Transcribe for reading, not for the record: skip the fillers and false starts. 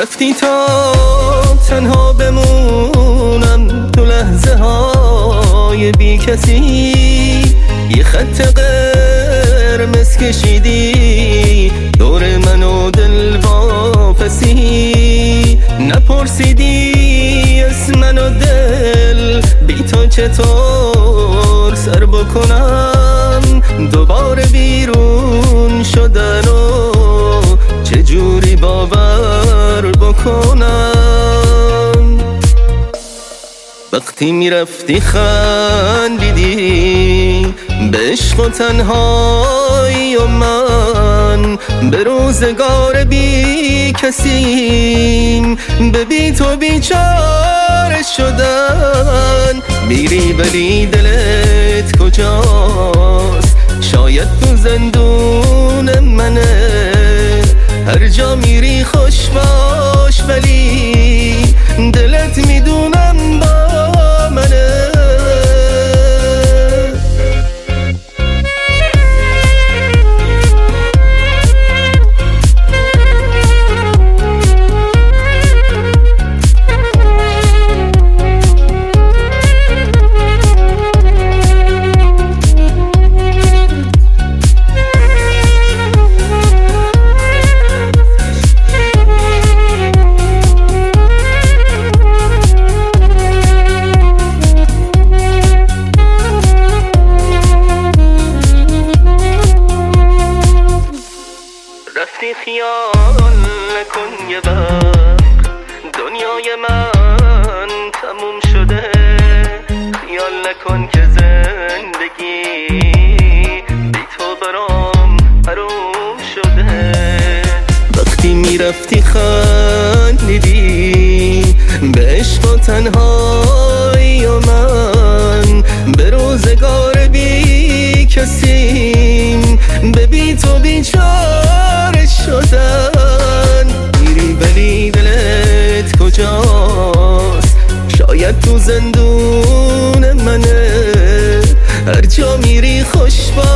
رفتی تا تنها بمونم تو لحظه های بی کسی، یه خط قرمز کشیدی دور من و دل واپسی، نپرسیدی اسم من و دل بی تو چطور سر بکنم، دوباره بیرون شدن و چجوری باور بکنم. وقتی میرفتی خندیدی به عشق و تنهایی و من به روزگار بی کسیم، به بی تو بیچاره شدن. میری ولی دلت کجاست؟ شاید تو زندون منه، هر جا میری خوش باش ولی دلت میدونم با منه. رفتی خیال نکن یه وقت دنیای من تموم شده، خیال نکن که زندگی بی تو برام حروم شده. وقتی میرفتی خندیدی به عشق و تنهایی و من به روزگار بی کسیم، به بی تو بیچاره شدن. میری ولی دلت کجاست؟ شاید تو زندون منه، هر جا میری خوش